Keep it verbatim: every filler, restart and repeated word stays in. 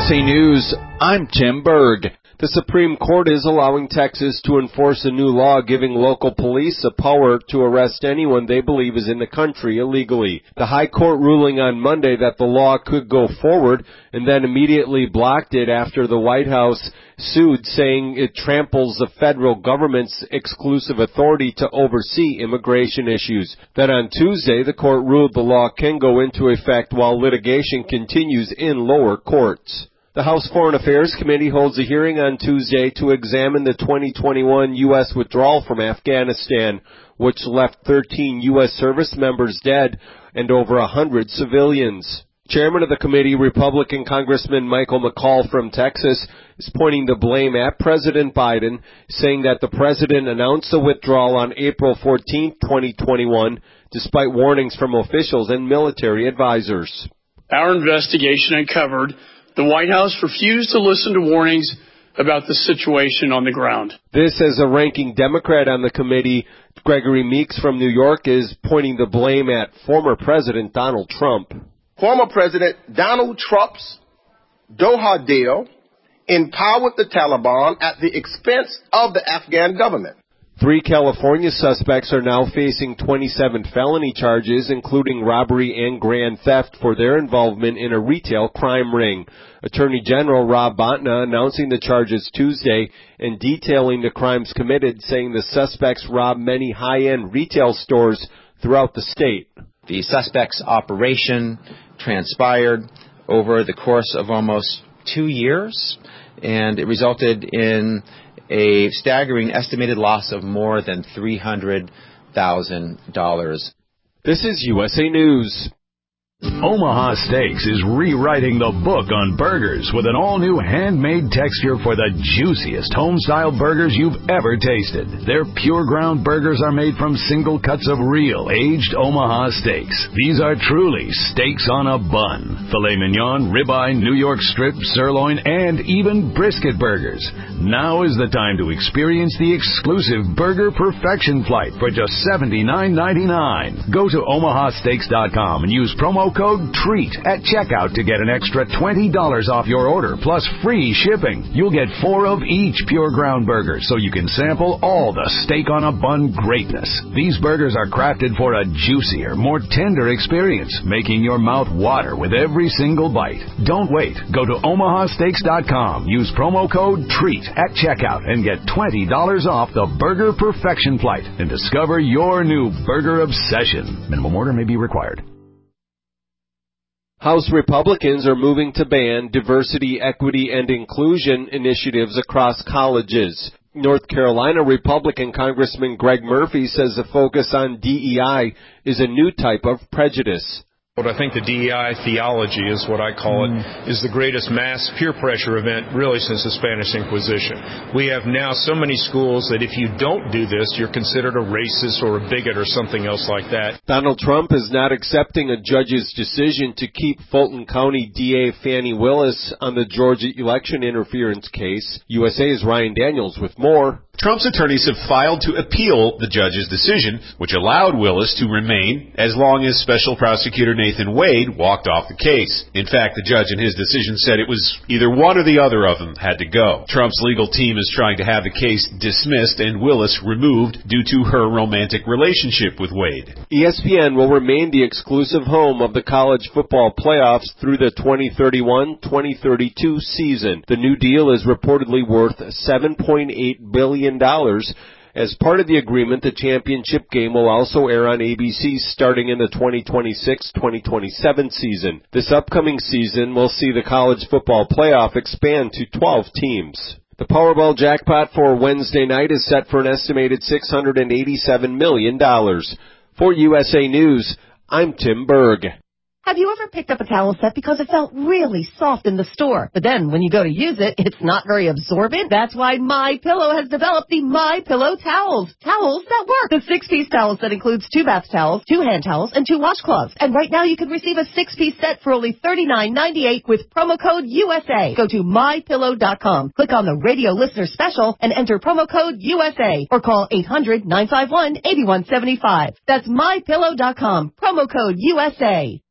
S A News, I'm Tim Berg. The Supreme Court is allowing Texas to enforce a new law giving local police the power to arrest anyone they believe is in the country illegally. The High Court ruling on Monday that the law could go forward and then immediately blocked it after the White House sued, saying it tramples the federal government's exclusive authority to oversee immigration issues. Then on Tuesday, the court ruled the law can go into effect while litigation continues in lower courts. The House Foreign Affairs Committee holds a hearing on Tuesday to examine the twenty twenty-one U S withdrawal from Afghanistan, which left thirteen U S service members dead and over one hundred civilians. Chairman of the committee, Republican Congressman Michael McCaul from Texas, is pointing the blame at President Biden, saying that the president announced the withdrawal on April fourteenth, twenty twenty-one, despite warnings from officials and military advisors. Our investigation uncovered the White House refused to listen to warnings about the situation on the ground. This, as a ranking Democrat on the committee, Gregory Meeks from New York, is pointing the blame at former President Donald Trump. Former President Donald Trump's Doha deal empowered the Taliban at the expense of the Afghan government. Three California suspects are now facing twenty-seven felony charges, including robbery and grand theft, for their involvement in a retail crime ring. Attorney General Rob Bonta announcing the charges Tuesday and detailing the crimes committed, saying the suspects robbed many high-end retail stores throughout the state. The suspects' operation transpired over the course of almost two years, and it resulted in a staggering estimated loss of more than three hundred thousand dollars. This is U S A News. Omaha Steaks is rewriting the book on burgers with an all-new handmade texture for the juiciest home-style burgers you've ever tasted. Their pure ground burgers are made from single cuts of real, aged Omaha steaks. These are truly steaks on a bun. Filet mignon, ribeye, New York strip, sirloin, and even brisket burgers. Now is the time to experience the exclusive Burger Perfection Flight for just seventy-nine ninety-nine. Go to omaha steaks dot com and use promo code TREAT at checkout to get an extra twenty dollars off your order, plus free shipping. You'll get four of each pure ground burger, so you can sample all the steak on a bun greatness. These burgers are crafted for a juicier, more tender experience, making your mouth water with every single bite. Don't wait. Go to omaha steaks dot com, use promo code TREAT at checkout, and get twenty dollars off the Burger Perfection Flight and discover your new burger obsession. Minimum order may be required. House Republicans are moving to ban diversity, equity, and inclusion initiatives across colleges. North Carolina Republican Congressman Greg Murphy says the focus on D E I is a new type of prejudice. What I think the D E I theology is what I call it, mm. is the greatest mass peer pressure event really since the Spanish Inquisition. We have now so many schools that if you don't do this, you're considered a racist or a bigot or something else like that. Donald Trump is not accepting a judge's decision to keep Fulton County D A Fannie Willis on the Georgia election interference case. U S A's Ryan Daniels with more. Trump's attorneys have filed to appeal the judge's decision, which allowed Willis to remain as long as Special Prosecutor Nathan Wade walked off the case. In fact, the judge in his decision said it was either one or the other of them had to go. Trump's legal team is trying to have the case dismissed and Willis removed due to her romantic relationship with Wade. E S P N will remain the exclusive home of the college football playoffs through the twenty thirty-one twenty thirty-two season. The new deal is reportedly worth seven point eight billion dollars. As part of the agreement, the championship game will also air on A B C starting in the twenty twenty-six twenty twenty-seven season. This upcoming season will see the college football playoff expand to twelve teams. The Powerball jackpot for Wednesday night is set for an estimated six hundred eighty-seven million dollars. For U S A News, I'm Tim Berg. Have you ever picked up a towel set because it felt really soft in the store, but then when you go to use it, it's not very absorbent? That's why MyPillow has developed the MyPillow towels. Towels that work. The six-piece towel set includes two bath towels, two hand towels, and two washcloths. And right now you can receive a six-piece set for only thirty-nine ninety-eight with promo code U S A. Go to my pillow dot com, click on the radio listener special, and enter promo code U S A, or call eight hundred nine five one eight one seven five. That's my pillow dot com, promo code U S A.